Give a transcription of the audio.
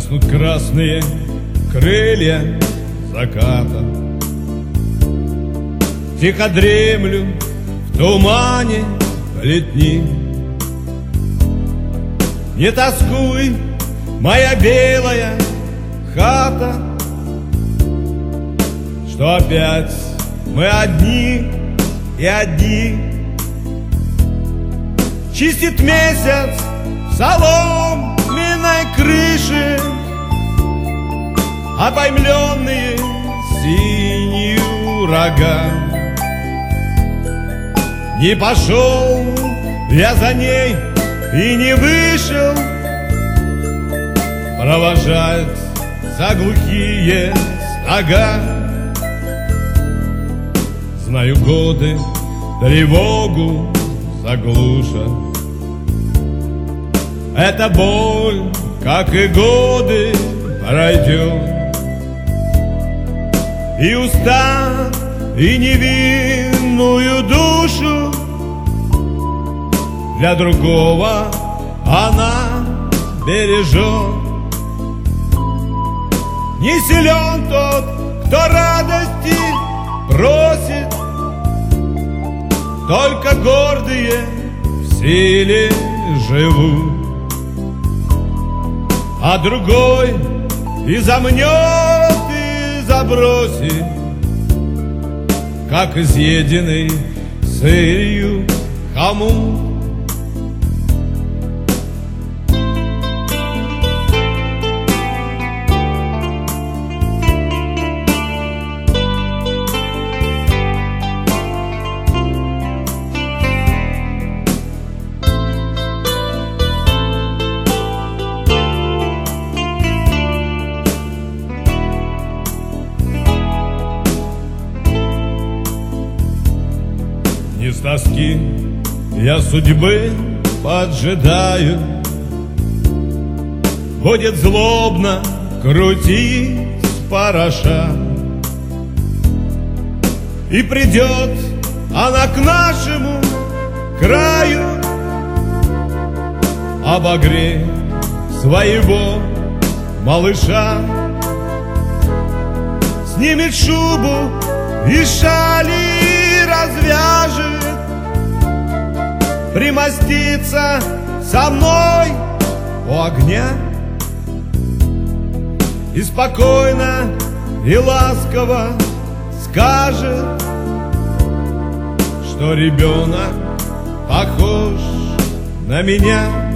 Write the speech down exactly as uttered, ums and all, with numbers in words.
гаснут красные крылья заката. Тихо дремлю в тумане летни. Не тоскуй, моя белая хата, что опять мы одни и одни. Чистит месяц соломенной крыши, обоймленные синью рога. Не пошел я за ней и не вышел провожать за глухие стога. Знаю, годы тревогу заглушат. Эта боль, как и годы, пройдет. И устав, и невинную душу для другого она бережет. Не силен тот, кто радости просит, только гордые в силе живут. А другой и замнет, и забросит, как изъеденный сырью хомут. Не с тоски я судьбы поджидаю, будет злобно крутить пороша. И придет она к нашему краю, обогреть своего малыша. Снимет шубу и шали развяжет, примостится со мной у огня и спокойно и ласково скажет, что ребенок похож на меня.